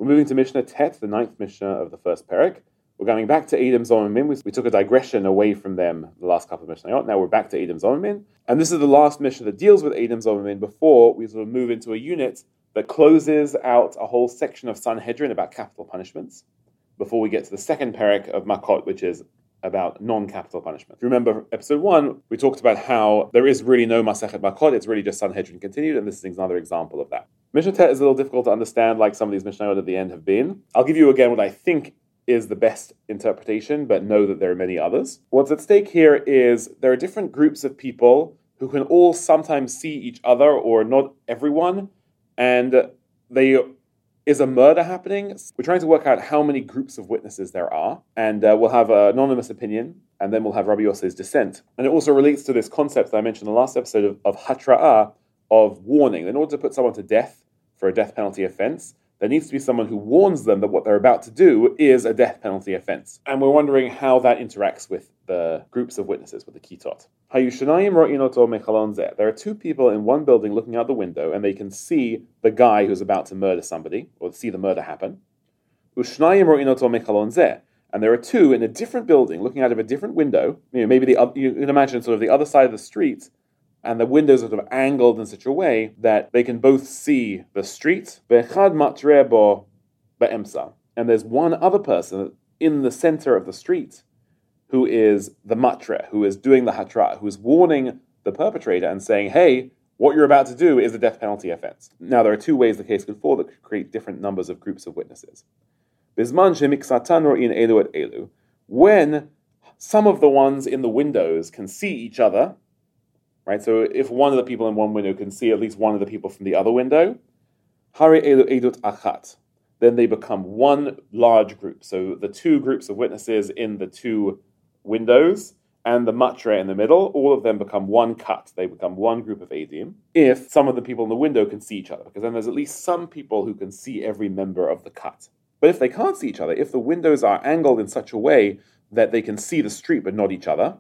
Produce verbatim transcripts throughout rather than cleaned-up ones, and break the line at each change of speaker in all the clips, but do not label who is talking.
We're moving to Mishnah Tet, the ninth Mishnah of the first Perek. We're going back to Edom Zomimim. We, we took a digression away from them the last couple of Mishnayot. Now we're back to Edom Zomimim. And this is the last Mishnah that deals with Edom Zomimim before we sort of move into a unit that closes out a whole section of Sanhedrin about capital punishments before we get to the second Perek of Makot, which is about non-capital punishment. If you remember episode one, we talked about how there is really no Masechet Makot, it's really just Sanhedrin continued, and this is another example of that. Mishnah Tet is a little difficult to understand, like some of these Mishnayot at the end have been. I'll give you again what I think is the best interpretation, but know that there are many others. What's at stake here is there are different groups of people who can all sometimes see each other, or not everyone, and they is a murder happening. We're trying to work out how many groups of witnesses there are, and uh, we'll have an anonymous opinion, and then we'll have Rabbi Yossei's dissent. And it also relates to this concept that I mentioned in the last episode of, of hatra'ah, of warning. In order to put someone to death for a death penalty offense, there needs to be someone who warns them that what they're about to do is a death penalty offense. And we're wondering how that interacts with the groups of witnesses, with the kitot. There are two people in one building looking out the window, and they can see the guy who's about to murder somebody, or see the murder happen. And there are two in a different building looking out of a different window. You know, maybe the you can imagine sort of the other side of the street, and the windows are sort of angled in such a way that they can both see the street. And there's one other person in the center of the street who is the matre, who is doing the hatra, who is warning the perpetrator and saying, hey, what you're about to do is a death penalty offense. Now, there are two ways the case could fall that could create different numbers of groups of witnesses. When some of the ones in the windows can see each other, right? So if one of the people in one window can see at least one of the people from the other window, Hari elu edut achat, then they become one large group. So the two groups of witnesses in the two windows and the matre in the middle, all of them become one cut. They become one group of edim. If some of the people in the window can see each other, because then there's at least some people who can see every member of the cut. But if they can't see each other, if the windows are angled in such a way that they can see the street but not each other,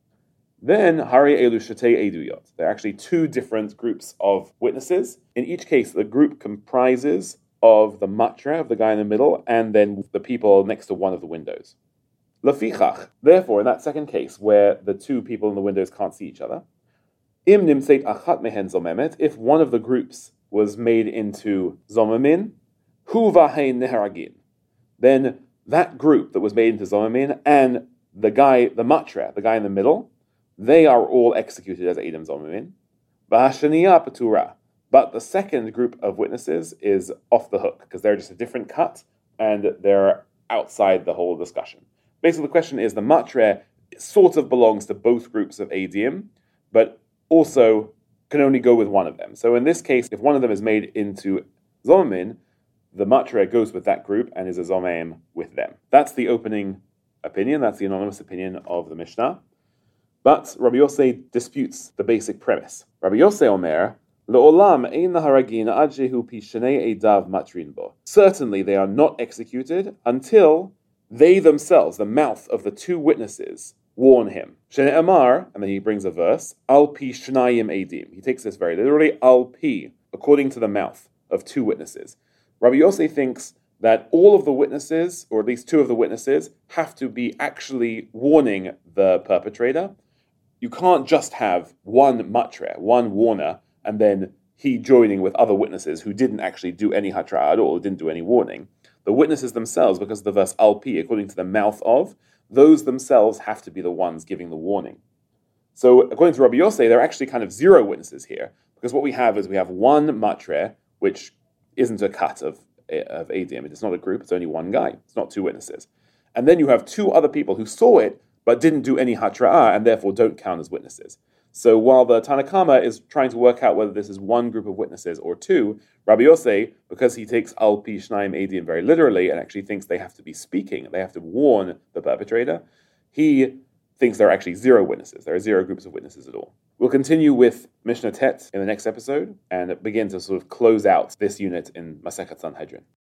then Hari Elu Shatei Eduyot. There are actually two different groups of witnesses. In each case, the group comprises of the matre, of the guy in the middle, and then the people next to one of the windows. Lafichach. Therefore, in that second case, where the two people in the windows can't see each other, Im nimseit achat mehen zomemet, if one of the groups was made into zomamin, hu vahein neharagin, then that group that was made into zomamin and the guy, the matre, the guy in the middle, they are all executed as Edom Zomimim. V'hashaniya patura. But the second group of witnesses is off the hook, because they're just a different cut, and they're outside the whole discussion. Basically, the question is, the matre sort of belongs to both groups of Edim, but also can only go with one of them. So in this case, if one of them is made into Zomimim, the matre goes with that group and is a Zomim with them. That's the opening opinion, that's the anonymous opinion of the Mishnah. But Rabbi Yossei disputes the basic premise. Rabbi Yossei Omer, Le'olam ein laharagin ad shehu pi shnei edav matrin bo. Certainly they are not executed until they themselves, the mouth of the two witnesses, warn him. Shnei Amar, and then he brings a verse, al pi shnayim edim. He takes this very literally, al pi, according to the mouth of two witnesses. Rabbi Yossei thinks that all of the witnesses, or at least two of the witnesses, have to be actually warning the perpetrator. You can't just have one matre, one warner, and then he joining with other witnesses who didn't actually do any hatra at all, didn't do any warning. The witnesses themselves, because of the verse al pi, according to the mouth of, those themselves have to be the ones giving the warning. So according to Rabbi Yossei, there are actually kind of zero witnesses here, because what we have is we have one matre, which isn't a cut of, of Edim. It's not a group, it's only one guy. It's not two witnesses. And then you have two other people who saw it, but didn't do any hatra'ah, and therefore don't count as witnesses. So while the Tanakama is trying to work out whether this is one group of witnesses or two, Rabbi Yossei, because he takes al pi shnayim edim very literally and actually thinks they have to be speaking, they have to warn the perpetrator, he thinks there are actually zero witnesses. There are zero groups of witnesses at all. We'll continue with Mishnah Tet in the next episode and begin to sort of close out this unit in Masechet Sanhedrin.